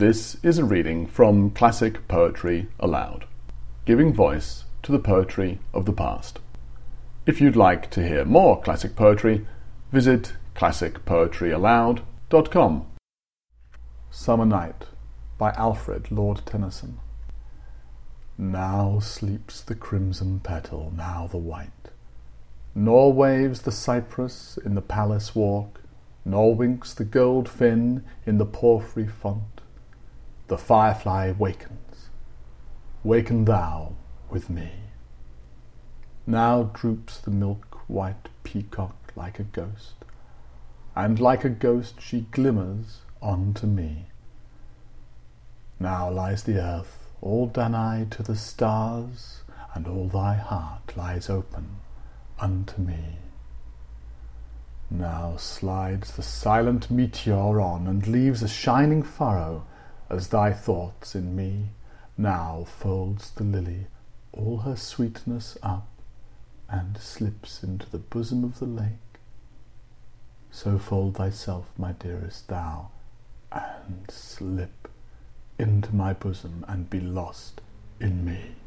This is a reading from Classic Poetry Aloud, giving voice to the poetry of the past. If you'd like to hear more classic poetry, visit classicpoetryaloud.com. Summer Night by Alfred Lord Tennyson. Now sleeps the crimson petal, now the white, nor waves the cypress in the palace walk, nor winks the gold fin in the porphyry font. The firefly wakens. Waken thou with me. Now droops the milk-white peacock like a ghost, and like a ghost she glimmers unto me. Now lies the earth all done-eyed to the stars, and all thy heart lies open unto me. Now slides the silent meteor on, and leaves a shining furrow, as thy thoughts in me. Now folds the lily all her sweetness up, and slips into the bosom of the lake. So fold thyself, my dearest, thou, and slip into my bosom, and be lost in me.